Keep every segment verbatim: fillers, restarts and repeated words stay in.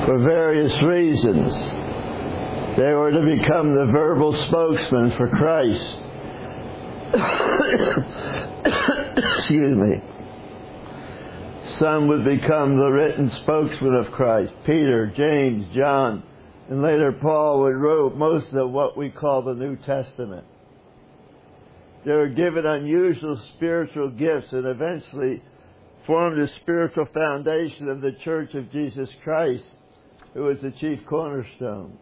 for various reasons. They were to become the verbal spokesman for Christ. Excuse me. Some would become the written spokesman of Christ. Peter, James, John, and later Paul would wrote most of what we call the New Testament. They were given unusual spiritual gifts and eventually formed the spiritual foundation of the Church of Jesus Christ, who was the chief cornerstone.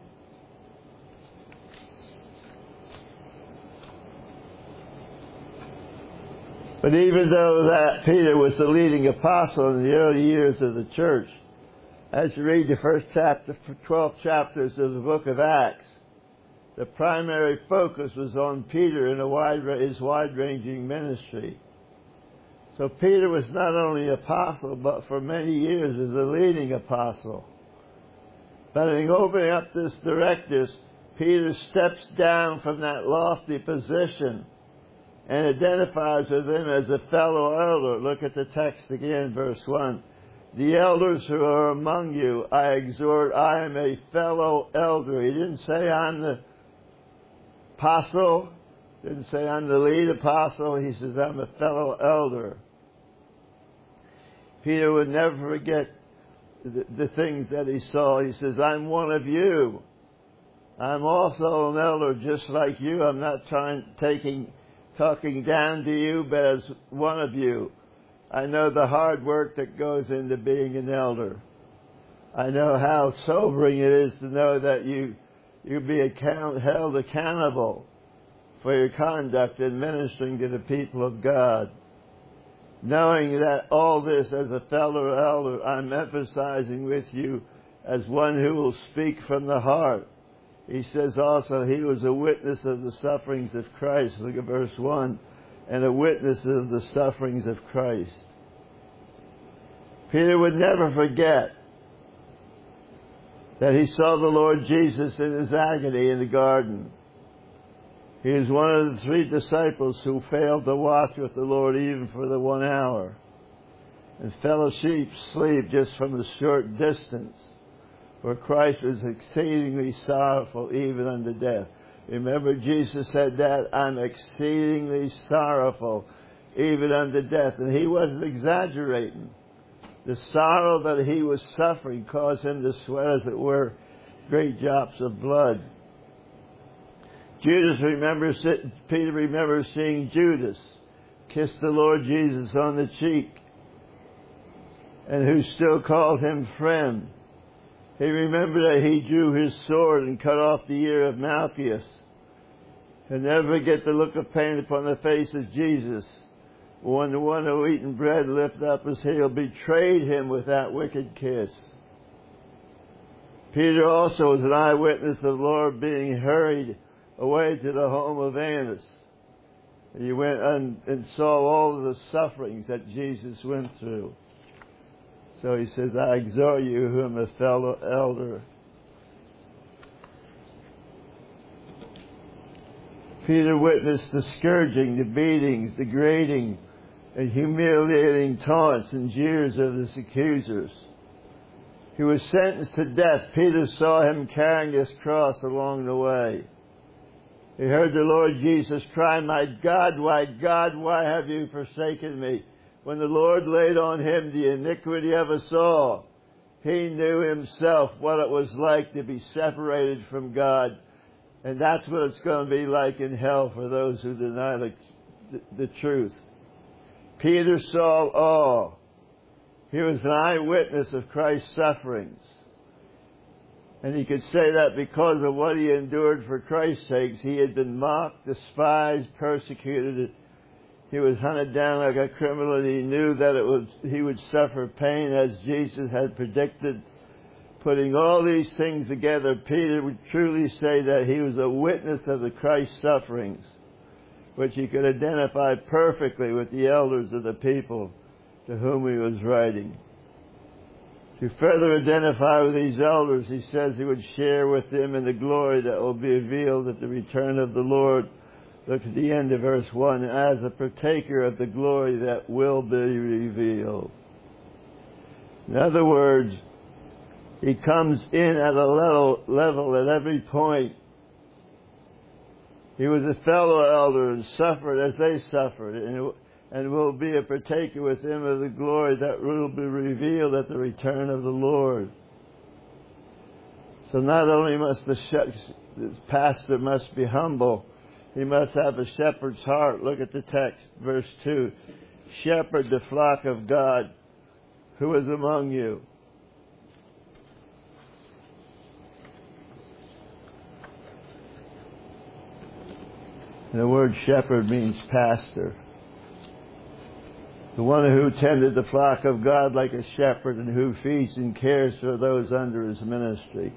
But even though that Peter was the leading apostle in the early years of the church, as you read the first chapter, twelve chapters of the book of Acts, the primary focus was on Peter and a wide, his wide-ranging ministry. So Peter was not only an apostle, but for many years as a leading apostle. But in opening up this directives, Peter steps down from that lofty position and identifies with him as a fellow elder. Look at the text again, verse one. The elders who are among you, I exhort, I am a fellow elder. He didn't say I'm the apostle, didn't say I'm the lead apostle. He says I'm a fellow elder. Peter would never forget the, the things that he saw. He says, I'm one of you. I'm also an elder just like you. I'm not trying, taking, talking down to you, but as one of you. I know the hard work that goes into being an elder. I know how sobering it is to know that you you be account, held accountable for your conduct in ministering to the people of God. Knowing that all this as a fellow elder, I'm emphasizing with you as one who will speak from the heart. He says also he was a witness of the sufferings of Christ. Look at verse one. And a witness of the sufferings of Christ. Peter would never forget that he saw the Lord Jesus in his agony in the garden. He is one of the three disciples who failed to watch with the Lord even for the one hour and fell asleep sleep just from a short distance, where Christ was exceedingly sorrowful even unto death. Remember, Jesus said that, I'm exceedingly sorrowful even unto death. And he wasn't exaggerating. The sorrow that he was suffering caused him to sweat, as it were, great drops of blood. Judas remembers, Peter remembers seeing Judas kiss the Lord Jesus on the cheek, and who still called him friend. He remembered that he drew his sword and cut off the ear of Malchus. And never forget the look of pain upon the face of Jesus when the one who eaten bread lifted up his heel betrayed him with that wicked kiss. Peter also was an eyewitness of the Lord being hurried away to the home of Annas. He went and, and saw all of the sufferings that Jesus went through. So he says, I exhort you who am a fellow elder. Peter witnessed the scourging, the beatings, the grating, and humiliating taunts and jeers of his accusers. He was sentenced to death. Peter saw him carrying his cross along the way. He heard the Lord Jesus cry, my God, my God, why have you forsaken me? When the Lord laid on him the iniquity of us all, he knew himself what it was like to be separated from God. And that's what it's going to be like in hell for those who deny the, the, the truth. Peter saw all. He was an eyewitness of Christ's sufferings. And he could say that because of what he endured for Christ's sake. He had been mocked, despised, persecuted. He was hunted down like a criminal, and he knew that it was, he would suffer pain as Jesus had predicted. Putting all these things together, Peter would truly say that he was a witness of the Christ's sufferings, which he could identify perfectly with the elders of the people to whom he was writing. To further identify with these elders, he says he would share with them in the glory that will be revealed at the return of the Lord. Look at the end of verse one. As a partaker of the glory that will be revealed. In other words, He comes in at a level, level at every point. He was a fellow elder and suffered as they suffered, and, and will be a partaker with him of the glory that will be revealed at the return of the Lord. So not only must the, the pastor must be humble, he must have a shepherd's heart. Look at the text, verse two. Shepherd the flock of God who is among you. And the word shepherd means pastor. The one who tended the flock of God like a shepherd and who feeds and cares for those under his ministry.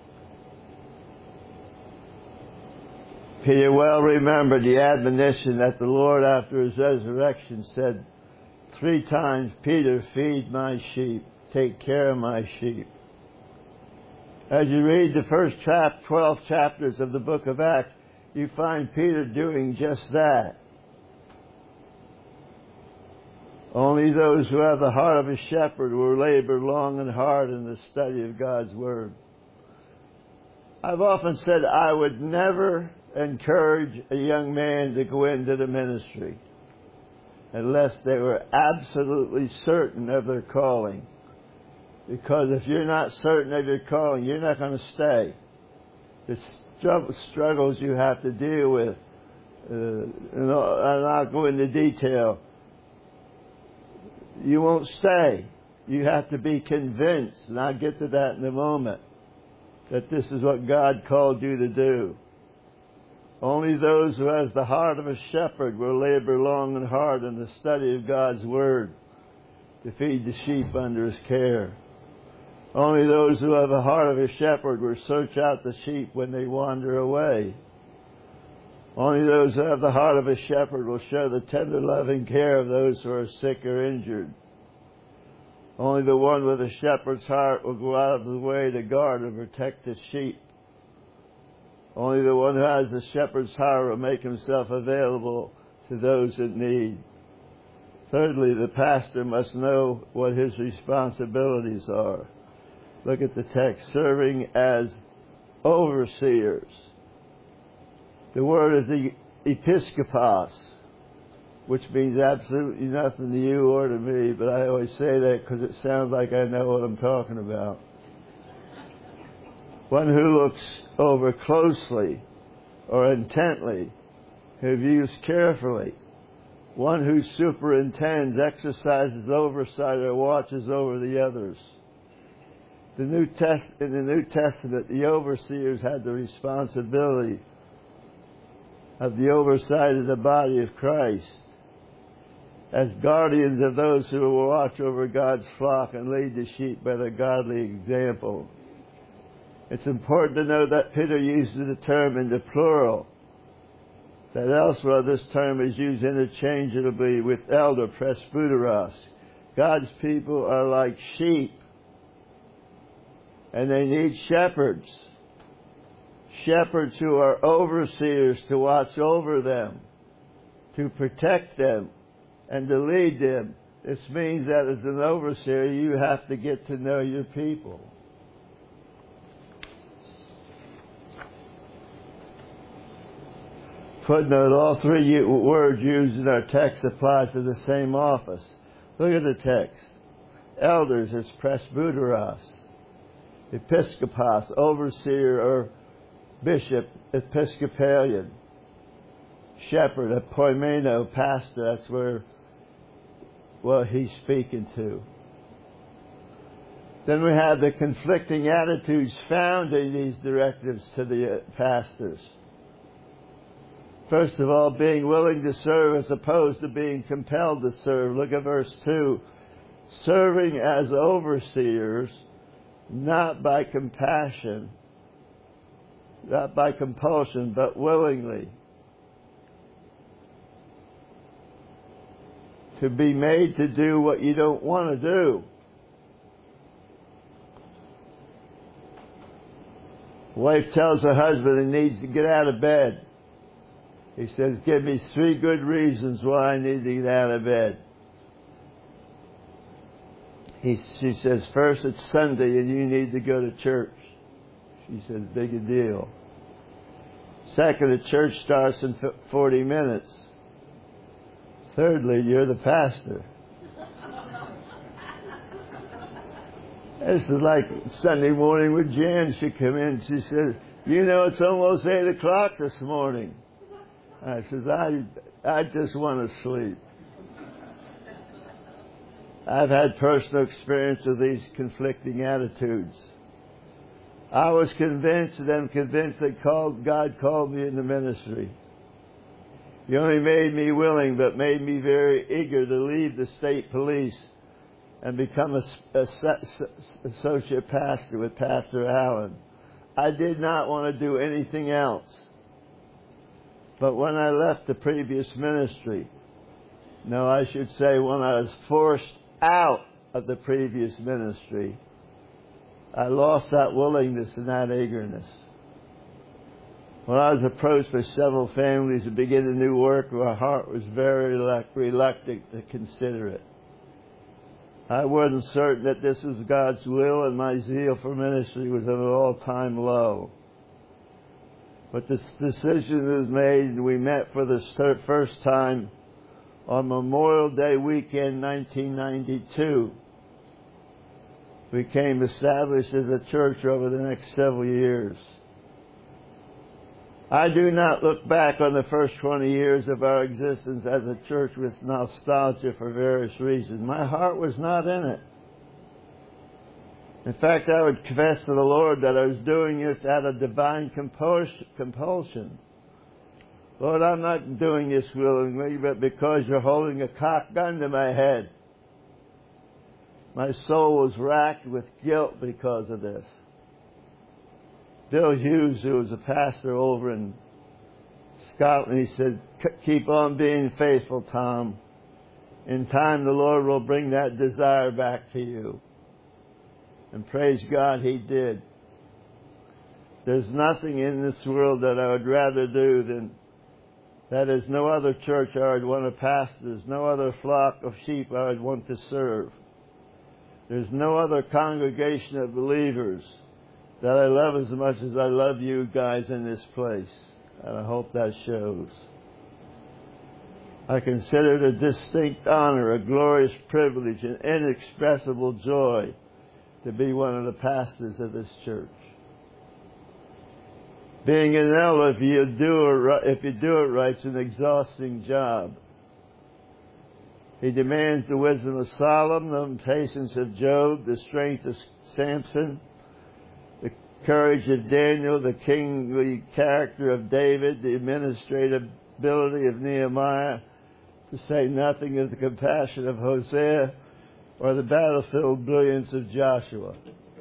Peter well remembered the admonition that the Lord after his resurrection said three times, Peter, feed my sheep, take care of my sheep. As you read the first chap, twelve chapters of the book of Acts, you find Peter doing just that. Only those who have the heart of a shepherd will labor long and hard in the study of God's Word. I've often said I would never encourage a young man to go into the ministry unless they were absolutely certain of their calling. Because if you're not certain of your calling, you're not going to stay. The struggles you have to deal with, uh, and I'll not go into detail. You won't stay. You have to be convinced, and I'll get to that in a moment, that this is what God called you to do. Only those who has the heart of a shepherd will labor long and hard in the study of God's Word to feed the sheep under his care. Only those who have a heart of a shepherd will search out the sheep when they wander away. Only those who have the heart of a shepherd will show the tender loving care of those who are sick or injured. Only the one with a shepherd's heart will go out of the way to guard and protect the sheep. Only the one who has a shepherd's heart will make himself available to those in need. Thirdly, the pastor must know what his responsibilities are. Look at the text, serving as overseers. The word is the episkopos, which means absolutely nothing to you or to me, but I always say that because it sounds like I know what I'm talking about. One who looks over closely or intently, who views carefully. One who superintends, exercises oversight, or watches over the others. The New Test, in the New Testament, the overseers had the responsibility of the oversight of the body of Christ as guardians of those who will watch over God's flock and lead the sheep by their godly example. It's important to know that Peter uses the term in the plural, that elsewhere this term is used interchangeably with elder, presbyteros. God's people are like sheep, and they need shepherds. Shepherds who are overseers to watch over them, to protect them, and to lead them. This means that as an overseer, you have to get to know your people. Footnote, all three words used in our text apply to the same office. Look at the text. Elders is presbyteros. Episkopos, overseer or bishop, episcopalian. Shepherd, a poimeno, pastor, that's where, well, he's speaking to. Then we have the conflicting attitudes found in these directives to the uh, pastors. First of all, being willing to serve as opposed to being compelled to serve. Look at verse two. Serving as overseers, not by compassion, not by compulsion, but willingly. To be made to do what you don't want to do. Wife tells her husband he needs to get out of bed. He says, give me three good reasons why I need to get out of bed. he, she says, first it's Sunday and you need to go to church. She said, big a deal. Second, the church starts in forty minutes. Thirdly, you're the pastor. This is like Sunday morning with Jan. She came in and she says, you know, it's almost eight o'clock this morning. I says, I, I just want to sleep. I've had personal experience with these conflicting attitudes. I was convinced, and I'm convinced that called, God called me into ministry. He only made me willing, but made me very eager to leave the state police and become a, a, a associate pastor with Pastor Allen. I did not want to do anything else. But when I left the previous ministry, no, I should say when I was forced out of the previous ministry, I lost that willingness and that eagerness. When I was approached by several families to begin a new work, my heart was very reluctant to consider it. I wasn't certain that this was God's will, and my zeal for ministry was at an all-time low. But this decision was made, and we met for the first time on Memorial Day weekend, nineteen ninety-two. We became established as a church over the next several years. I do not look back on the first twenty years of our existence as a church with nostalgia for various reasons. My heart was not in it. In fact, I would confess to the Lord that I was doing this out of divine compulsion. Lord, I'm not doing this willingly, but because you're holding a cocked gun to my head. My soul was racked with guilt because of this. Bill Hughes, who was a pastor over in Scotland, he said, keep on being faithful, Tom. In time, the Lord will bring that desire back to you. And praise God, He did. There's nothing in this world that I would rather do than, that is no other church I would want to pastor. There's no other flock of sheep I would want to serve. There's no other congregation of believers that I love as much as I love you guys in this place. And I hope that shows. I consider it a distinct honor, a glorious privilege, an inexpressible joy to be one of the pastors of this church. Being an elder, if you do it right, if you do it right, it's an exhausting job. He demands the wisdom of Solomon, the patience of Job, the strength of Samson, the courage of Daniel, the kingly character of David, the administrative ability of Nehemiah, to say nothing of the compassion of Hosea or the battlefield brilliance of Joshua.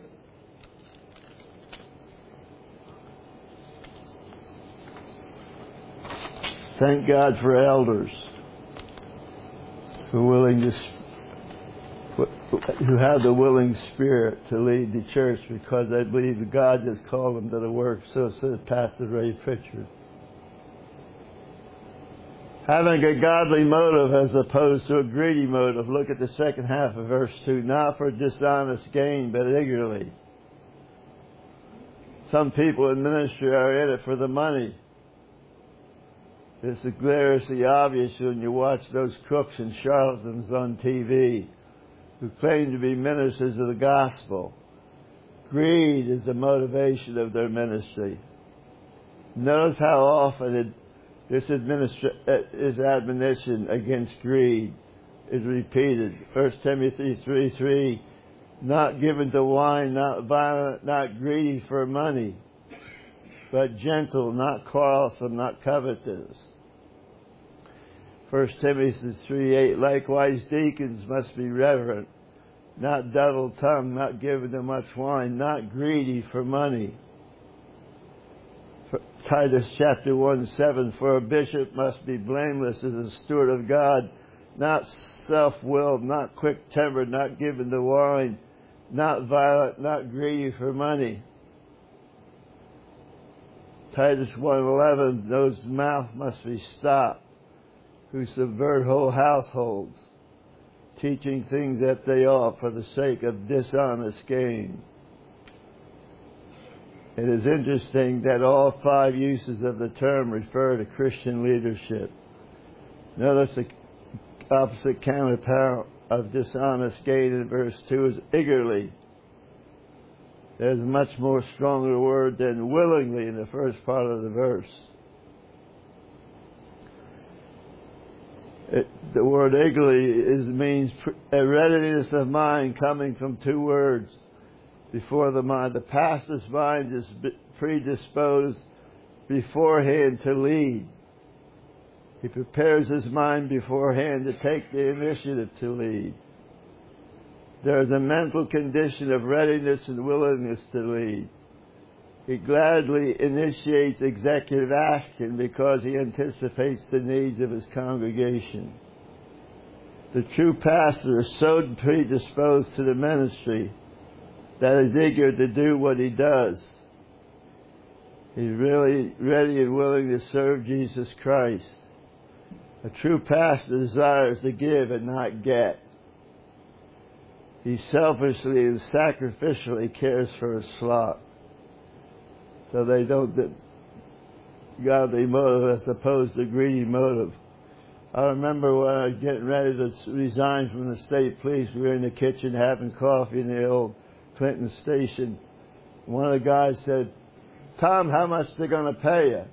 Thank God for elders who are willing to, who have the willing spirit to lead the church, because I believe that God has called them to the work. So said Pastor Ray Pritchard. Having a godly motive as opposed to a greedy motive. Look at the second half of verse two. Not for dishonest gain, but eagerly. Some people in ministry are in it for the money. This is gloriously obvious when you watch those crooks and charlatans on T V who claim to be ministers of the gospel. Greed is the motivation of their ministry. Notice how often it, this, administra- this admonition against greed is repeated. First Timothy three three, not given to wine, not violent, not greedy for money, but gentle, not quarrelsome, not covetous. First Timothy three eight, likewise deacons must be reverent, not double-tongued, not given to much wine, not greedy for money. For Titus chapter one seven, for a bishop must be blameless as a steward of God, not self-willed, not quick-tempered, not given to wine, not violent, not greedy for money. Titus one eleven, those mouth must be stopped who subvert whole households, teaching things that they ought for the sake of dishonest gain. It is interesting that all five uses of the term refer to Christian leadership. Notice the opposite counterpart of dishonest gain in verse two is eagerly. There's a much more stronger word than willingly in the first part of the verse. It, the word eagerly is, means a readiness of mind coming from two words before the mind. The pastor's mind is predisposed beforehand to lead. He prepares his mind beforehand to take the initiative to lead. There is a mental condition of readiness and willingness to lead. He gladly initiates executive action because he anticipates the needs of his congregation. The true pastor is so predisposed to the ministry that he's eager to do what he does. He's really ready and willing to serve Jesus Christ. A true pastor desires to give and not get. He selfishly and sacrificially cares for his flock, so they don't get godly motive as opposed to greedy motive. I remember when I was getting ready to resign from the state police, we were in the kitchen having coffee in the old Clinton station. One of the guys said, "Tom, how much they going to pay you?"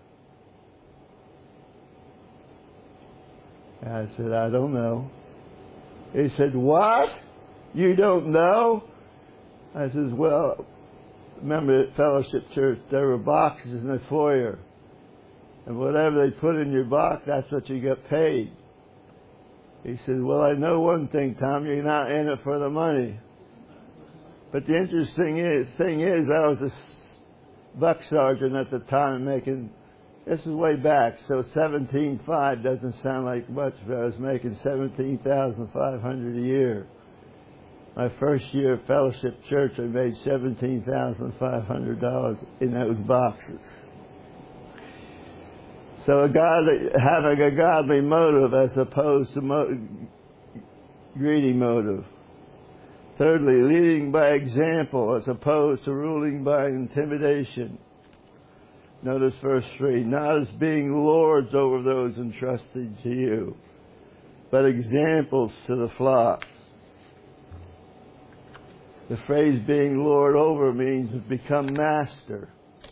And I said, "I don't know." He said, "What? You don't know?" I says, "Well, remember at Fellowship Church, there were boxes in the foyer. And whatever they put in your box, that's what you get paid." He said, "Well, I know one thing, Tom, you're not in it for the money." But the interesting is, thing is, I was a buck sergeant at the time making, this is way back, so seventeen five doesn't sound like much, but I was making seventeen thousand five hundred dollars a year. My first year at Fellowship Church, I made seventeen thousand five hundred dollars in those boxes. So a godly, having a godly motive as opposed to mo- greedy motive. Thirdly, leading by example as opposed to ruling by intimidation. Notice verse three, not as being lords over those entrusted to you, but examples to the flock. The phrase being lord over means to become master,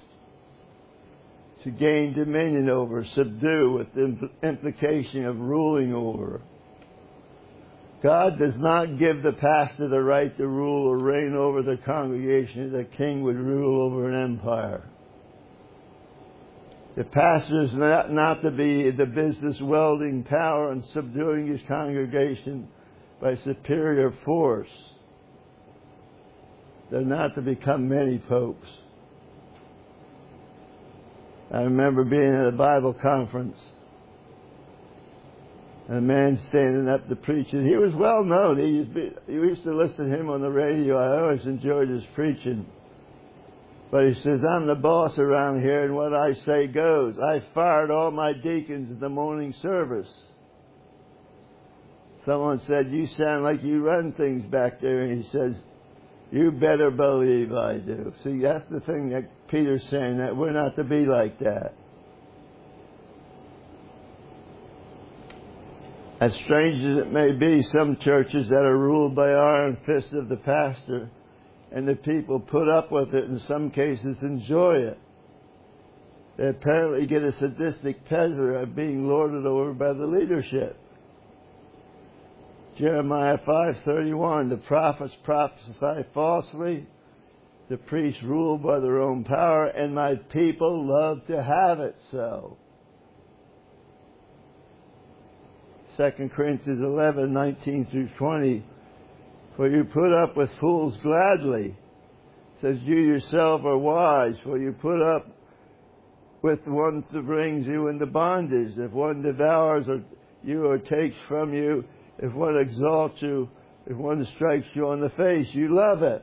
to gain dominion over, subdue, with the implication of ruling over. God does not give the pastor the right to rule or reign over the congregation as a king would rule over an empire. The pastor is not, not to be the business wielding power and subduing his congregation by superior force. They're not to become many popes. I remember being at a Bible conference, and a man standing up to preach, and he was well known. He used, to be, he used to listen to him on the radio. I always enjoyed his preaching. But he says, "I'm the boss around here, and what I say goes. I fired all my deacons in the morning service." Someone said, "You sound like you run things back there." And he says, "You better believe I do." See, that's the thing that Peter's saying, that we're not to be like that. As strange as it may be, some churches that are ruled by iron fists of the pastor and the people put up with it, in some cases enjoy it. They apparently get a sadistic pleasure of being lorded over by the leadership. Jeremiah five thirty-one, the prophets prophesy falsely, the priests rule by their own power, and my people love to have it so. Second Corinthians eleven nineteen through twenty, for you put up with fools gladly. It says, you yourself are wise, for you put up with one that brings you into bondage. If one devours you or takes from you, if one exalts you, if one strikes you on the face, you love it.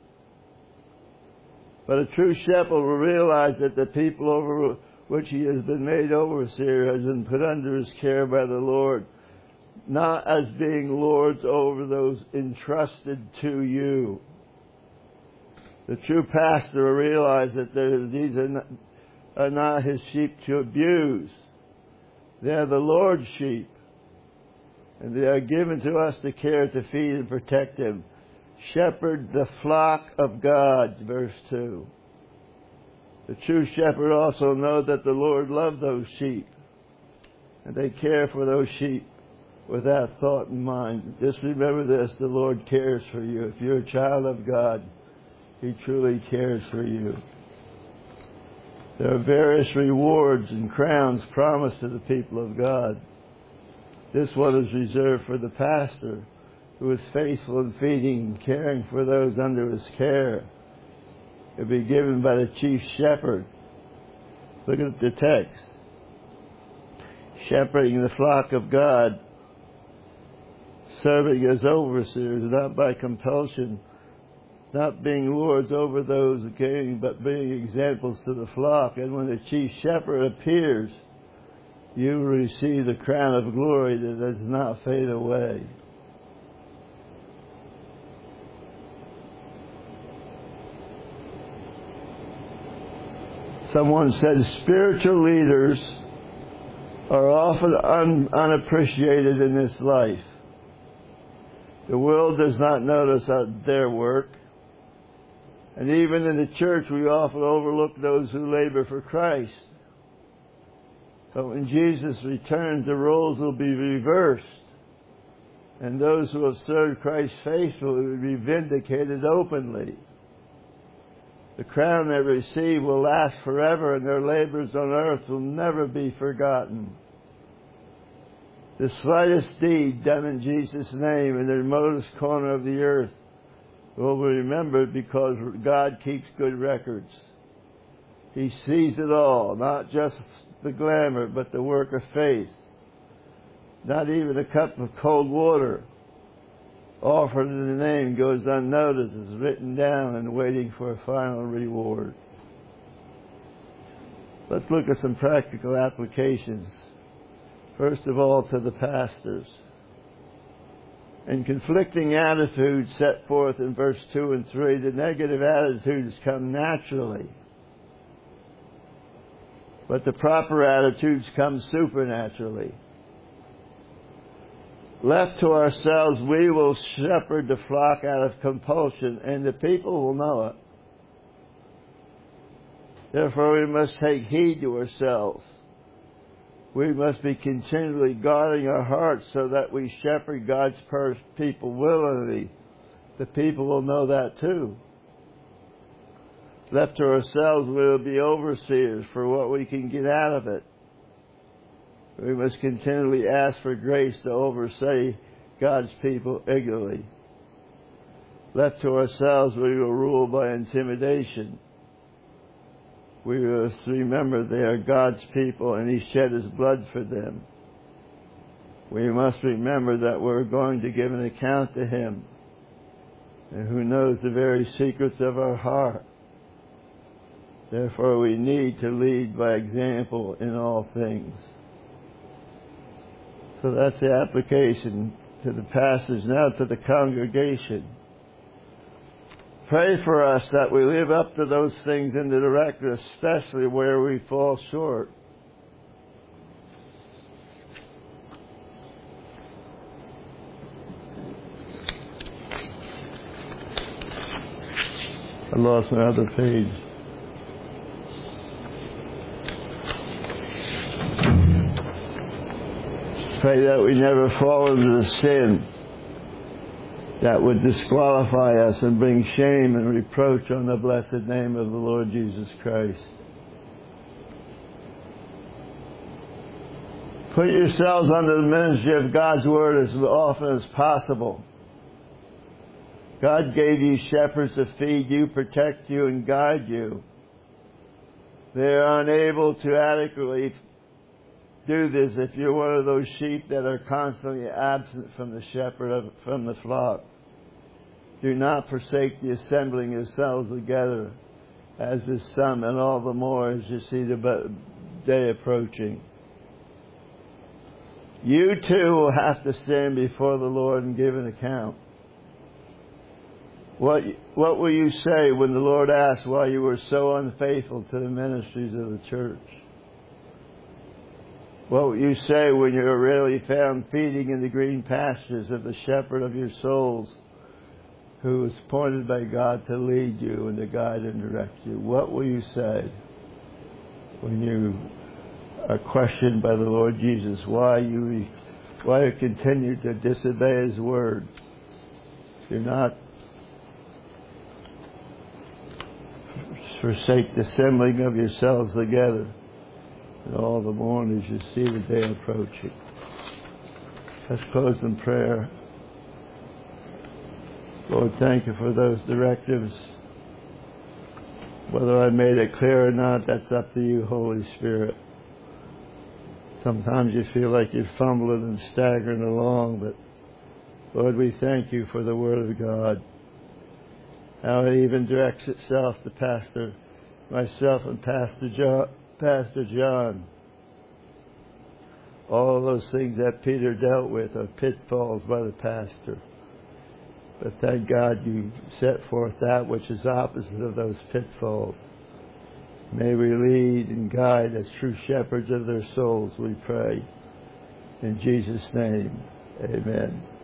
But a true shepherd will realize that the people over which he has been made overseer has been put under his care by the Lord. not as being lords over those entrusted to you. The true pastor will realize that these are not, are not his sheep to abuse. They are the Lord's sheep. And they are given to us to care, to feed, and protect them. Shepherd the flock of God, verse two. The true shepherd also knows that the Lord loves those sheep. And they care for those sheep with that thought in mind. Just remember this, the Lord cares for you. If you're a child of God, He truly cares for you. There are various rewards and crowns promised to the people of God. This one is reserved for the pastor, who is faithful in feeding and caring for those under his care. It will be given by the chief shepherd. Look at the text. Shepherding the flock of God, serving as overseers, not by compulsion, not being lords over those who came, but being examples to the flock. And when the chief shepherd appears, you will receive the crown of glory that does not fade away. Someone said spiritual leaders are often un- unappreciated in this life. The world does not notice their work. And even in the church, we often overlook those who labor for Christ. But when Jesus returns, the roles will be reversed. And those who have served Christ faithfully will be vindicated openly. The crown they receive will last forever, and their labors on earth will never be forgotten. The slightest deed done in Jesus' name in the remotest corner of the earth will be remembered, because God keeps good records. He sees it all, not just the glamour, but the work of faith. Not even a cup of cold water offered in the name goes unnoticed, is written down and waiting for a final reward. Let's look at some practical applications. First of all, to the pastors. And conflicting attitudes set forth in verse two and three, the negative attitudes come naturally. But the proper attitudes come supernaturally. Left to ourselves, we will shepherd the flock out of compulsion, and the people will know it. Therefore, we must take heed to ourselves. We must be continually guarding our hearts so that we shepherd God's people willingly. The people will know that too. Left to ourselves, we will be overseers for what we can get out of it. We must continually ask for grace to oversee God's people eagerly. Left to ourselves, we will rule by intimidation. We must remember they are God's people and He shed His blood for them. We must remember that we're going to give an account to Him, and who knows the very secrets of our heart. Therefore, we need to lead by example in all things. So that's the application to the passage. Now to the congregation. Pray for us that we live up to those things in the director, especially where we fall short. I lost my other page. Pray that we never fall into the sin that would disqualify us and bring shame and reproach on the blessed name of the Lord Jesus Christ. Put yourselves under the ministry of God's Word as often as possible. God gave you shepherds to feed you, protect you, and guide you. They are unable to adequately do this if you're one of those sheep that are constantly absent from the shepherd, of, from the flock. Do not forsake the assembling yourselves together, as is some, and all the more as you see the day approaching. You too will have to stand before the Lord and give an account. What, what will you say when the Lord asks why you were so unfaithful to the ministries of the church? What will you say when you are really found feeding in the green pastures of the shepherd of your souls, who is appointed by God to lead you and to guide and direct you? What will you say when you are questioned by the Lord Jesus why you why you continue to disobey His word? Do not forsake the assembling of yourselves together, and all the more as you see the day approaching. Let's close in prayer. Lord, thank you for those directives. Whether I made it clear or not, that's up to you, Holy Spirit. Sometimes you feel like you're fumbling and staggering along, but Lord, we thank you for the Word of God. How it even directs itself to Pastor, myself and Pastor John, Pastor John. All those things that Peter dealt with are pitfalls by the pastor. But thank God you set forth that which is opposite of those pitfalls. May we lead and guide as true shepherds of their souls, we pray. In Jesus' name, amen.